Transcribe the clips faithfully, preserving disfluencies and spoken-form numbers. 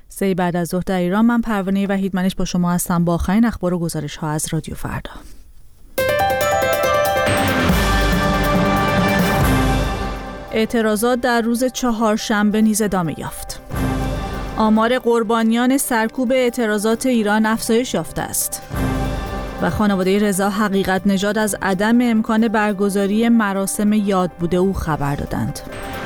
سه بعد از ظهر در ایران. من پروانه وحیدمنش با شما هستم با آخرین اخبار و گزارش ها از رادیو فردا. اعتراضات در روز چهارشنبه نیز ادامه یافت. آمار قربانیان سرکوب اعتراضات ایران افزایش یافته است و خانواده رضا حقیقت نژاد از عدم امکان برگزاری مراسم یاد بوده او خبر دادند.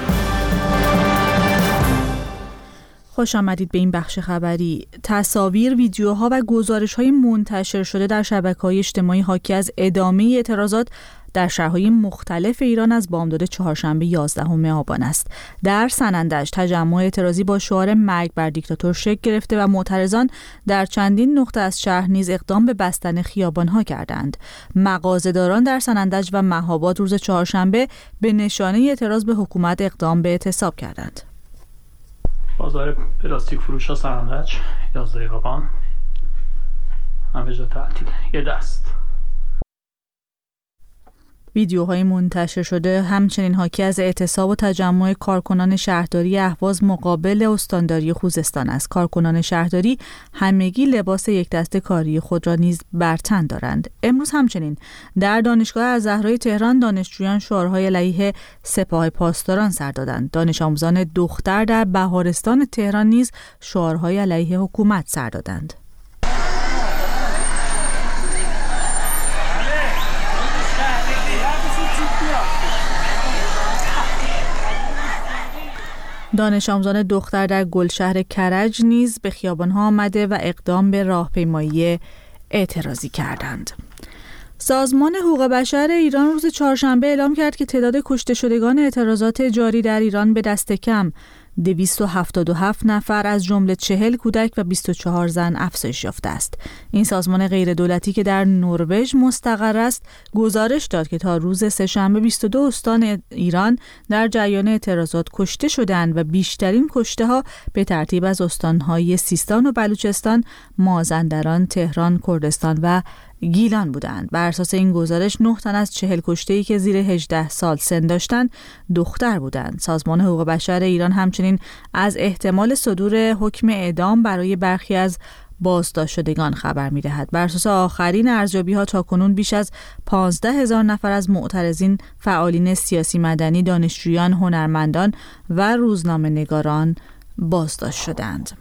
خوش آمدید به این بخش خبری. تصاویر، ویدیوها و گزارش‌های منتشر شده در شبکه‌های اجتماعی حاکی از ادامه اعتراضات در شهرهای مختلف ایران از بامداد چهارشنبه یازدهم آبان است. در سنندج تجمع اعتراضی با شعار مرگ بر دیکتاتور شکل گرفته و معترضان در چندین نقطه از شهر نیز اقدام به بستن خیابان‌ها کردند. مغازه‌داران در سنندج و مهاباد روز چهارشنبه به نشانه اعتراض به حکومت اقدام به اعتصاب کردند. بازار پلاستیک فروش ها سنندج یازده آبان همه جا تعطیل. یه دست ویدیوهای منتشر شده همچنین حاکی از اعتصاب و تجمع کارکنان شهرداری اهواز مقابل استانداری خوزستان است. کارکنان شهرداری همگی لباس یک دسته کاری خود را نیز بر تن دارند. امروز همچنین در دانشگاه الزهرای تهران دانشجویان شعارهای علیه سپاه پاسداران سر دادند. دانش آموزان دختر در بهارستان تهران نیز شعارهای علیه حکومت سر دادند. دانش آموزان دختر در گلشهر کرج نیز به خیابان‌ها آمده و اقدام به راهپیمایی اعتراضی کردند. سازمان حقوق بشر ایران روز چهارشنبه اعلام کرد که تعداد کشته شدگان اعتراضات جاری در ایران به دست کم دویست و هفتاد و هفت نفر از جمله چهل کودک و بیست و چهار زن افزایش یافته است. این سازمان غیردولتی که در نروژ مستقر است گزارش داد که تا روز سه‌شنبه بیست و دو استان ایران در جریان اعتراضات کشته شدند و بیشترین کشته ها به ترتیب از استانهای سیستان و بلوچستان، مازندران، تهران، کردستان و گیلان بودند. بر اساس این گزارش نه تن از چهل کشته‌ای که زیر هجده سال سن داشتند دختر بودند. سازمان حقوق بشر ایران همچنین از احتمال صدور حکم اعدام برای برخی از بازداشت شدگان خبر می‌دهد. بر اساس آخرین ارزیابی‌ها تاکنون بیش از پانزده هزار نفر از معترضین، فعالین سیاسی مدنی، دانشجویان، هنرمندان و روزنامه‌نگاران بازداشت شدند.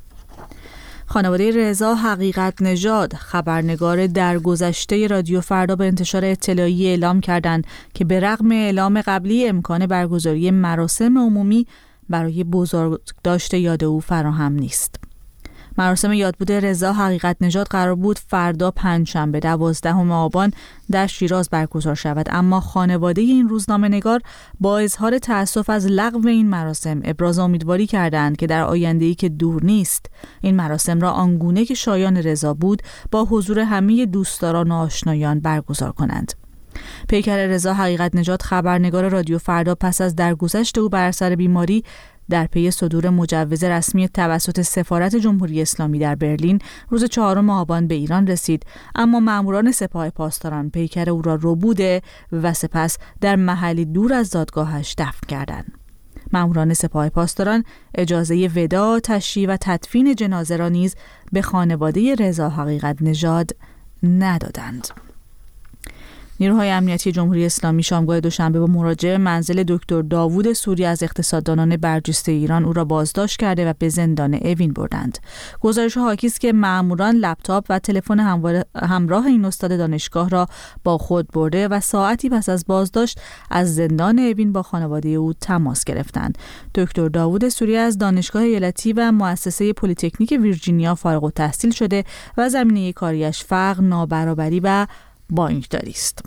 خانواده رضا حقیقت نژاد، خبرنگار درگذشته رادیو فردا، به انتشار اطلاعیه اعلام کردند که به رغم اعلام قبلی امکان برگزاری مراسم عمومی برای بزرگداشت یاد او فراهم نیست. مراسم یادبود رضا حقیقت نژاد قرار بود فردا پنجشنبه دوازدهم آبان در شیراز برگزار شود، اما خانواده این روزنامه‌نگار با اظهار تأسف از لغو این مراسم ابراز امیدواری کردند که در آینده‌ای که دور نیست این مراسم را آنگونه که شایان رضا بود با حضور همه دوستداران و آشنایان برگزار کنند. پیکر رضا حقیقت نژاد خبرنگار رادیو فردا پس از درگذشت او بر اثر بیماری در پی صدور مجوز رسمی توسط سفارت جمهوری اسلامی در برلین روز چهارم آبان به ایران رسید، اما ماموران سپاه پاسداران پیکر او را ربوده و سپس در محلی دور از دادگاهش دفن کردند. ماموران سپاه پاسداران اجازه وداع، تشییع و تدفین جنازه را نیز به خانواده رضا حقیقت نژاد ندادند. نیروهای امنیتی جمهوری اسلامی شامگاه دوشنبه با مراجعه منزل دکتر داوود سوری از اقتصاددانان برجسته ایران او را بازداشت کرده و به زندان اوین بردند. گزارش حاکی است که ماموران لپتاپ و تلفن همراه این استاد دانشگاه را با خود برده و ساعتی پس از بازداشت از زندان اوین با خانواده او تماس گرفتند. دکتر داوود سوری از دانشگاه ایالتی و مؤسسه پلی‌تکنیک ویرجینیا فارغ التحصیل شده و زمینه کاریش فقر، نابرابری و بانکداری است.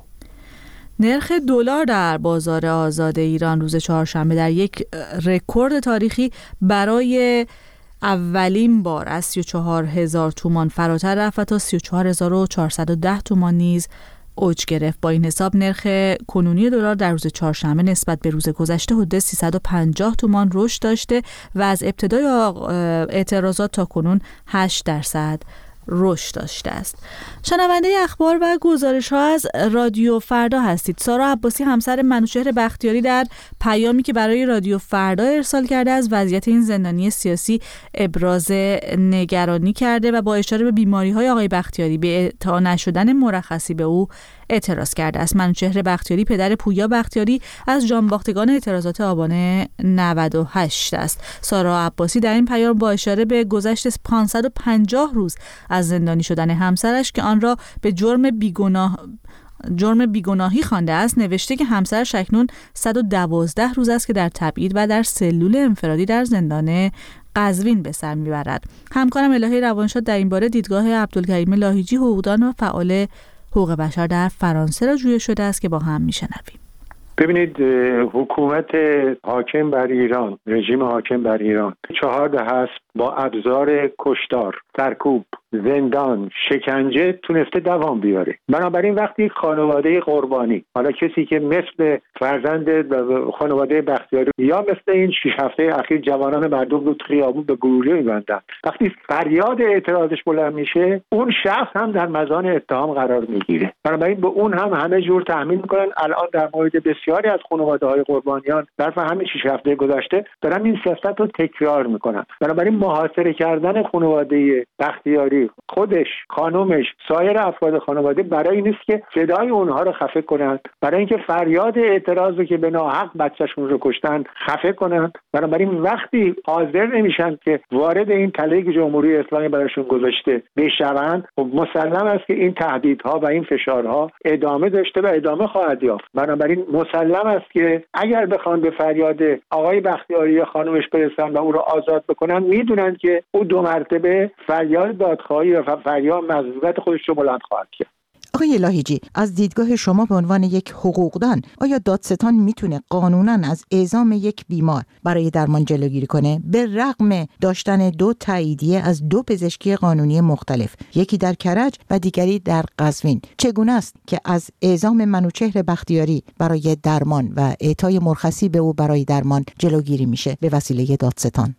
نرخ دلار در بازار آزاد ایران روز چهارشنبه در یک رکورد تاریخی برای اولین بار از سی و چهار هزار تومان فراتر رفت و تا سی و چهار هزار و چهارصد و ده تومان نیز اوج گرفت. با این حساب نرخ کنونی دلار در روز چهارشنبه نسبت به روز گذشته حدود سیصد و پنجاه تومان رشد داشته و از ابتدای اعتراضات تا کنون هشت درصد رشد داشته است. شنونده اخبار و گزارش ها از رادیو فردا هستید. سارا عباسی همسر منوچهر بختیاری در پیامی که برای رادیو فردا ارسال کرده از وضعیت این زندانی سیاسی ابراز نگرانی کرده و با اشاره به بیماری های آقای بختیاری به اعطا نشدن مرخصی به او اعتراض کرده است. منوچهر بختیاری پدر پویا بختیاری از جانباختگان اعتراضات آبان نود و هشت است. سارا عباسی در این پیام با اشاره به گذشت پانصد و پنجاه روز از زندانی شدن همسرش که آن را به جرم بیگناه جرم بیگناهی خوانده است نوشته که همسرش اکنون صد و دوازده روز است که در تبعید و در سلول انفرادی در زندان قزوین به سر میبرد. همکارم الهی روانشاد در این باره دیدگاه عبدالکریم لاهیجی حقوقدان و فعال حقوق بشر در فرانسه را جویا شده است که با هم میشنویم. ببینید، حکومت حاکم بر ایران، رژیم حاکم بر ایران چهار دهه است با ابزار کشتار، سرکوب، زندان، شکنجه تونسته دوام بیاره. بنابراین وقتی خانواده قربانی، حالا کسی که مثل فرزند خانواده بختیاری یا مثل این شش هفته اخیر جوانان مردم رو خیابون به گلوله می‌بندن، وقتی فریاد اعتراضش بلند میشه، اون شخص هم در مزان اتهام قرار میگیره. بنابراین به اون هم همه جور تحمیل میکنن. الان در مورد بسیاری از خانواده‌های قربانیان در همین شش هفته گذشته دارن این سیاست رو تکرار میکنن. بنابراین محاصره کردن خانواده بختیاری، خودش، خانومش، سایر افراد خانواده برای این نیست که صدای اونها رو خفه کنند، برای اینکه فریاد اعتراض رو که به ناحق بچه‌شون رو کشتن خفه کنند. بنابراین وقتی حاضر نمیشن که وارد این تله که جمهوری اسلامی براشون گذاشته بشوند، مسلم است که این تهدیدها و این فشارها ادامه داشته و ادامه خواهد یافت. بنابراین مسلم است که اگر بخوان به فریاد آقای بختیاری یا خانومش برسن و او رو آزاد بکنن، میدونن که او دو مرتبه فریاد دادخواهی و فریاد مظلومیت خودش رو بلند خواهد کرد. آقای لاهیجی، از دیدگاه شما به عنوان یک حقوقدان، آیا دادستان میتونه قانونا از اعزام یک بیمار برای درمان جلوگیری کنه به رغم داشتن دو تاییدیه از دو پزشکی قانونی مختلف، یکی در کرج و دیگری در قزوین؟ چگونه است که از اعزام منوچهر بختیاری برای درمان و اعطای مرخصی به او برای درمان جلوگیری میشه به وسیله دادستان؟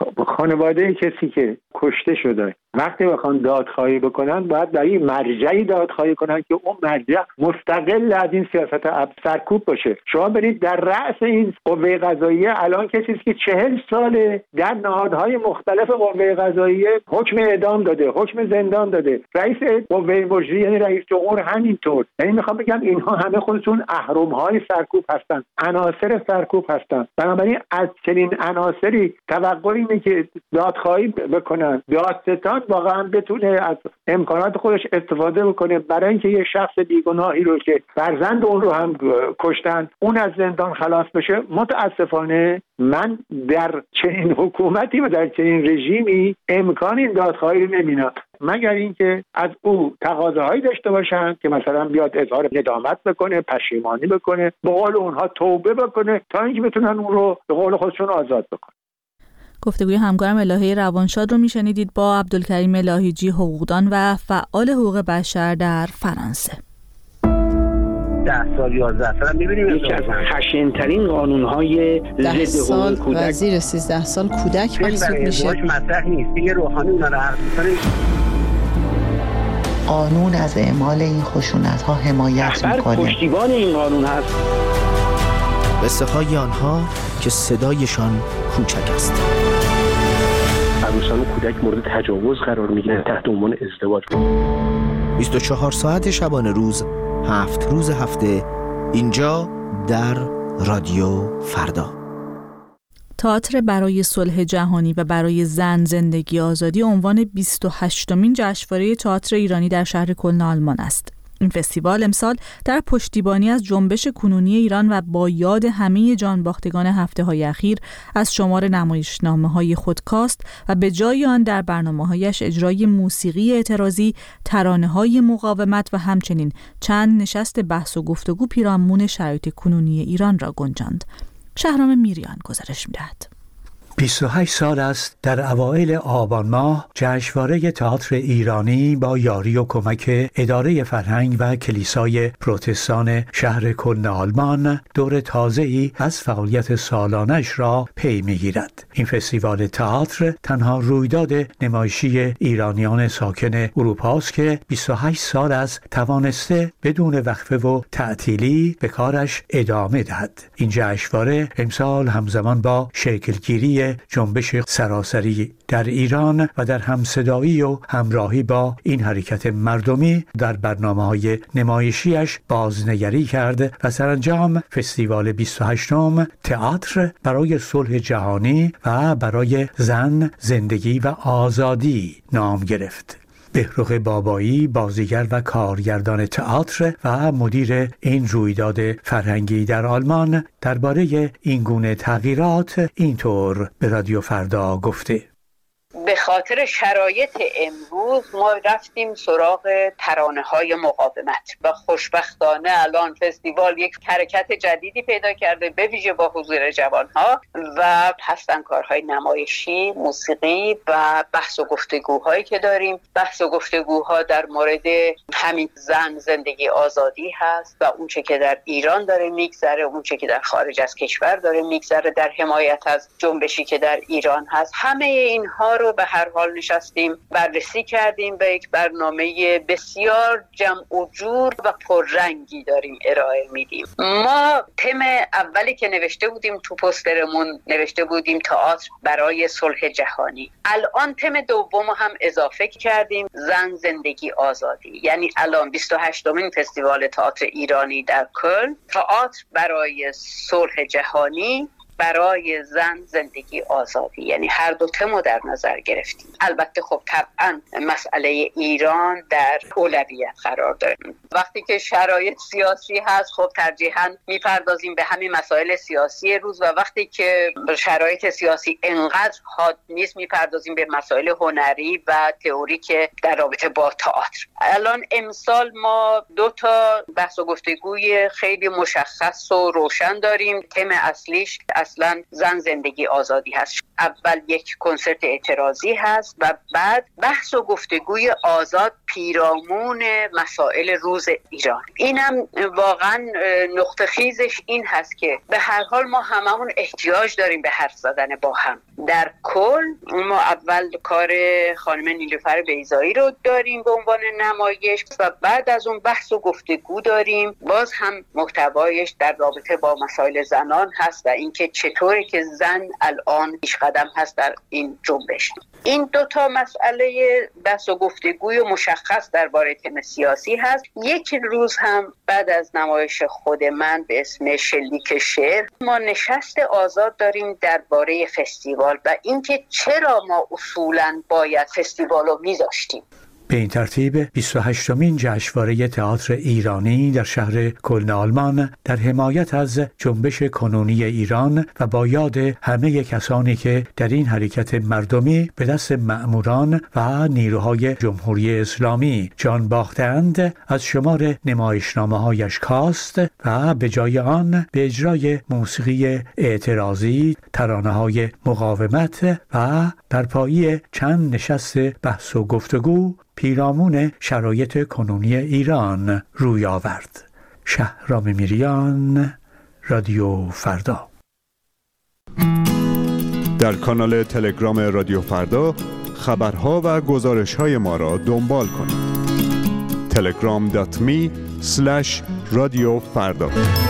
خانواده کسی که کشته شده وقتی بخوان دادخواهی بکنن، باید در این مرجعی دادخواهی کنن که اون مرجع مستقل از این سیاست سرکوب باشه. شما برید در رأس این قوه قضاییه الان کسی است که چهل ساله در نهادهای مختلف قوه قضاییه حکم اعدام داده، حکم زندان داده، رئیس قوه مجریه یعنی رئیس جمهور همینطور. یعنی میخوام بگم اینها همه خودشون اهرم‌های سرکوب هستن، عناصر سرکوب هستن. بنابراین از چنین عناصری توقع اینه که دادخواهی بکنن، دادستان واقعا بتونه از امکانات خودش استفاده بکنه برای اینکه یه شخص بیگناهی رو که فرزند اون رو هم کشتن اون از زندان خلاص بشه. متاسفانه من در چنین حکومتی و در چنین رژیمی امکان این دادخواهی رو نمی‌بینم، مگر اینکه از او تقاضاهایی داشته باشن که مثلا بیاد اظهار ندامت بکنه، پشیمانی بکنه، به قول اونها توبه بکنه تا اینکه بتونن اون رو به قول خودشون آزاد بکنن. گفتگوی همکارم الهی روانشاد رو میشنیدید با عبدالکریم لاهیجی، حقوقدان و فعال حقوق بشر در فرانسه. ده سال یازده سال می‌بینیم یکی از خشن‌ترین قانون‌های ضد حقوق کودک و زیر سیزده سال کودک محسوب میشه. مطرح نیست دیگه. روحانی اونا رو حرف می‌زنه. قانون از اعمال این خشونت‌ها حمایت می‌کنه. پشتیبان این قانون هست. قصه های آنها که صدایشان کوچک است. عروسان و کودک مورد تجاوز قرار میگیرن تحت عنوان ازدواج. بیست و چهار ساعت شبانه روز، هفت روز هفته، اینجا در رادیو فردا. تئاتر برای صلح جهانی و برای زن، زندگی، آزادی عنوان بیست و هشتمین جشنواره تئاتر ایرانی در شهر کلن آلمان است. این فستیوال امسال در پشتیبانی از جنبش کنونی ایران و با یاد همه جانباختگان هفته‌های اخیر از شمار نمایشنامه‌های خود کاست و به جای آن در برنامه‌هایش اجرای موسیقی اعتراضی، ترانه‌های مقاومت و همچنین چند نشست بحث و گفتگو پیرامون شرایط کنونی ایران را گنجاند. شهرام میریان گزارش می‌دهد. بیست و هشت سال است در اوایل آبان ماه جشنواره تئاتر ایرانی با یاری و کمک اداره فرهنگ و کلیسای پروتستان شهر کلن آلمان دور تازه‌ای از فعالیت سالانش را پی می‌گیرد. این فستیوال تئاتر تنها رویداد نمایشی ایرانیان ساکن اروپا است که بیست و هشت سال است توانسته بدون وقفه و تعطیلی به کارش ادامه دهد. این جشنواره امسال همزمان با شکلگیری جنبش سراسری در ایران و در همصدایی و همراهی با این حرکت مردمی در برنامه‌های نمایشیش بازنگری کرد و سرانجام فستیوال بیست و هشتم تئاتر برای صلح جهانی و برای زن، زندگی و آزادی نام گرفت. بهروق بابایی، بازیگر و کارگردان تئاتر و مدیر این رویداد فرهنگی در آلمان، درباره این گونه تغییرات اینطور به رادیو فردا گفته: به خاطر شرایط امروز ما رفتیم سراغ ترانه‌های مقاومت و خوشبختانه الان فستیوال یک حرکت جدیدی پیدا کرده، به ویژه با حضور جوان‌ها و هستن کارهای نمایشی، موسیقی و بحث و گفتگوهایی که داریم. بحث و گفتگوها در مورد همین زن، زندگی، آزادی هست و اون چه که در ایران داره میگذره، اون چه که در خارج از کشور داره میگذره، در حمایت از جنبشی که در ایران هست. همه اینها رو به هر حال نشستیم بررسی کردیم و یک برنامه بسیار جمع و جور و پررنگی داریم ارائه میدیم. ما تم اولی که نوشته بودیم تو پوسترمون نوشته بودیم تئاتر برای صلح جهانی. الان تم دوم هم اضافه کردیم زن، زندگی، آزادی. یعنی الان بیست و هشتمین فستیوال تئاتر ایرانی در کلن، تئاتر برای صلح جهانی برای زن، زندگی، آزادی. یعنی هر دو تمو در نظر گرفتیم. البته خب طبعا مسئله ایران در اولویت قرار داره. وقتی که شرایط سیاسی هست خب ترجیحاً میپردازیم به همین مسائل سیاسی روز و وقتی که شرایط سیاسی انقدر حاد نیست میپردازیم به مسائل هنری و تئوریک در رابطه با تئاتر. الان امسال ما دو تا بحث و گفتگوی خیلی مشخص و روشن داریم. تم اصلیش اصلا زن، زندگی، آزادی هست. اول یک کنسرت اعتراضی هست و بعد بحث و گفتگوی آزاد پیرامون مسائل روز ایران. اینم واقعا نقطه خیزش این هست که به هر حال ما هممون احتیاج داریم به حرف زدن با هم. در کل ما اول کار خانم نیلوفر بیضایی رو داریم به عنوان نمایش و بعد از اون بحث و گفتگو داریم. باز هم محتوایش در رابطه با مسائل زنان هست و اینکه چطوره که زن الان پیش قدم هست در این جنبش. این دو تا مسئله بحث و گفتگوی مشخص درباره تم سیاسی هست. یک روز هم بعد از نمایش خود من به اسم شلیک شعر ما نشست آزاد داریم درباره فستیوال و اینکه چرا ما اصولاً باید فستیوال رو میذاشتیم. به این ترتیب بیست و هشتمین جشنواره تئاتر ایرانی در شهر کلن آلمان در حمایت از جنبش کنونی ایران و با یاد همه کسانی که در این حرکت مردمی به دست مأموران و نیروهای جمهوری اسلامی جان باختند از شمار نمایشنامه‌هایش کاست و به جای آن به اجرای موسیقی اعتراضی، ترانه‌های مقاومت و برپایی چند نشست بحث و گفتگو پیرامون شرایط کنونی ایران روی آورد. شهرام میریان، رادیو فردا. در کانال تلگرام رادیو فردا خبرها و گزارش‌های ما را دنبال کنید. تلگرام دات می اسلش رادیو فردا.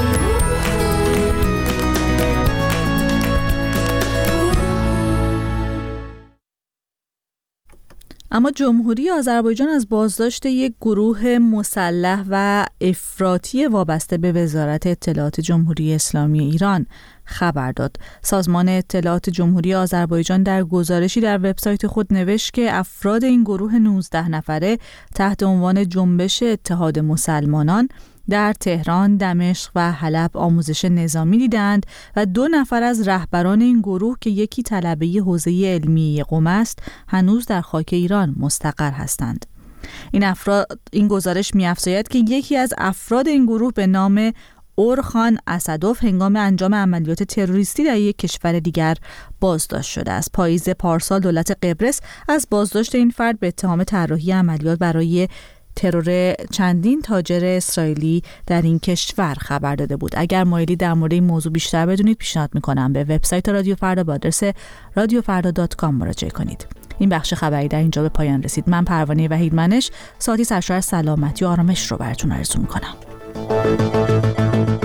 اما جمهوری آذربایجان از بازداشت یک گروه مسلح و افراطی وابسته به وزارت اطلاعات جمهوری اسلامی ایران خبر داد. سازمان اطلاعات جمهوری آذربایجان در گزارشی در وبسایت خود نوشت که افراد این گروه نوزده نفره تحت عنوان جنبش اتحاد مسلمانان در تهران، دمشق و حلب آموزش نظامی دیدند و دو نفر از رهبران این گروه که یکی طلبه حوزه علمی قم است هنوز در خاک ایران مستقر هستند. این افراد این گزارش می‌افزاید که یکی از افراد این گروه به نام اورخان اسدوف هنگام انجام عملیات تروریستی در یک کشور دیگر بازداشت شده است. پاییز پارسال دولت قبرس از بازداشت این فرد به اتهام طراحی عملیات برای ترور چندین تاجر اسرائیلی در این کشور خبر داده بود. اگر مایلی در مورد این موضوع بیشتر بدونید پیشنهاد میکنم به وبسایت رادیو فردا با آدرس رادیو فردا دات کام مراجعه کنید. این بخش خبری در اینجا به پایان رسید. من پروانه وحید منش ساعتی سرشار سلامتی و آرامش رو براتون آرزو میکنم.